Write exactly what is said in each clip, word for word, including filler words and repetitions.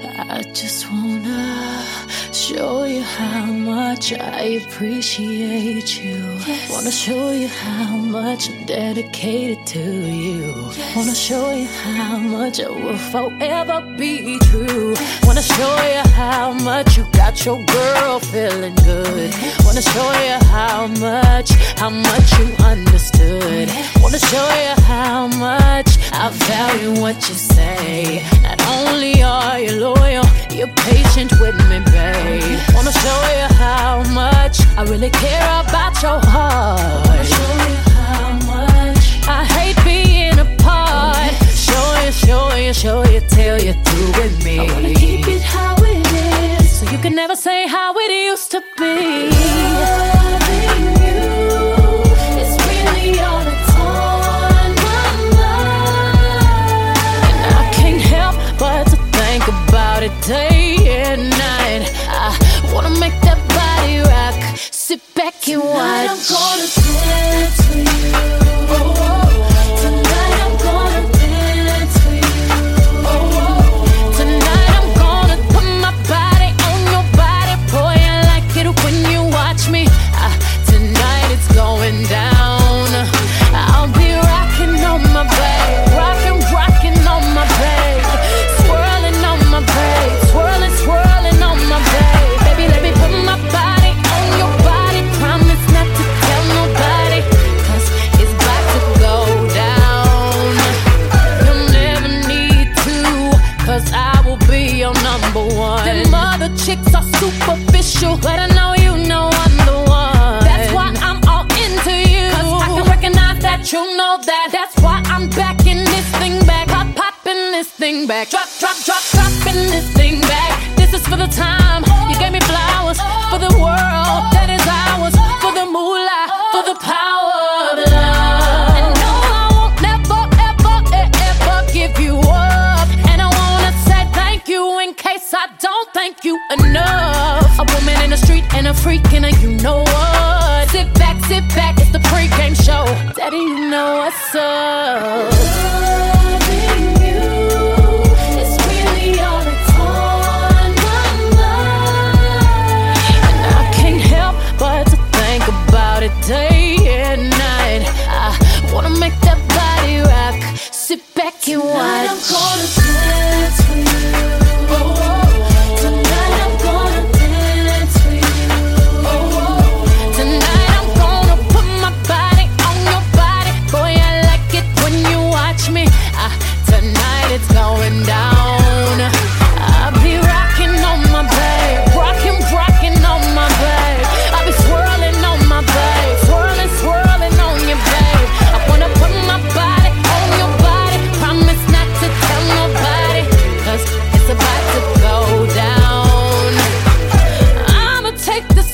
I just wanna show you how much I appreciate you. Yes. Wanna show you how much I'm dedicated to you. Yes. Wanna show you how much I will forever be true. Yes. Wanna show you how much you got your girl feeling good. Yes. Wanna show you how much, how much you understood. Yes. Wanna show you how much I value what you say. Not only are you loyal, you're patient with me, babe. Wanna show you how much I really care about your heart. Wanna show you how much I hate being apart. Show you, show you, show you till you're through with me. I wanna keep it how it is, so you can never say how it used to be. Loving you is really all that's on my mind, and I can't help but to think about it day and night. I wanna make that body rock. Sit back and watch. Tonight I'm gonna dance for you. Oh, oh. Tonight I'm gonna dance for you. Oh, oh. Tonight I'm gonna put my body on your body. Boy, I like it when you watch me. Uh, tonight it's going down. I'll be rocking on my babe, rocking, rocking on my babe, swirling on my babe, swirling, swirling on my babe. Baby, let me put my body on your body. Promise not to tell nobody, 'cause it's about to go down. You'll never need to, 'cause I will be your number one. Them other chicks are superficial, but I know you know I'm the one. That's why I'm all into you, 'cause I can recognize that you know that. That's why I'm backing this thing back, pop, popping this thing back, drop, drop, drop, dropping this thing back. This is for the time you gave me flowers, for the world that is ours, for the moolah, for the power of love. And no, I won't never, ever, ever give you up. And I wanna say thank you in case I don't thank you enough. A woman in the street and a freak in a you know what. Sit back, sit back, it's the pre-game show. Daddy, you know what's up. Loving you is really all that's on my mind, and I can't help but to think about it day and night. I wanna make that body rock. Sit back and watch. Tonight I'm gonna dance for you. Oh, oh. Tonight I'm gonna dance for you. Oh, oh. Tonight I'm gonna put my body on your body. Boy, I like it when you watch me. Uh, tonight it's going down. I'll be rocking on my babe, rocking, rocking on my babe. I'll be swirling on my babe, swirling, swirling on your babe. I wanna put my body on your body. Promise not to tell nobody, 'cause it's about to go down. I'ma take this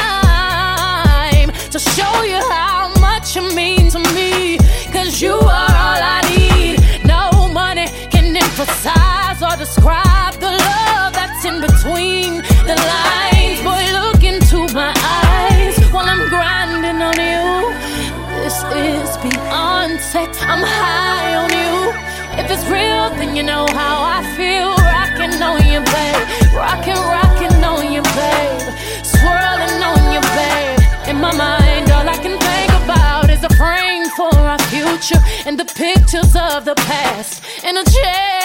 time to show you how much you mean to me, 'cause you are all I need. No money can emphasize or describe the love that's in between the lines. Boy, look into my eyes while I'm grinding on you. This is beyond sex, I'm high on you. If it's real, then you know how I feel. Rocking on you, babe, rocking, rocking on you, babe, swirling on you, babe. In my mind, all I can think about is a frame for our future and the pictures of the past in a chair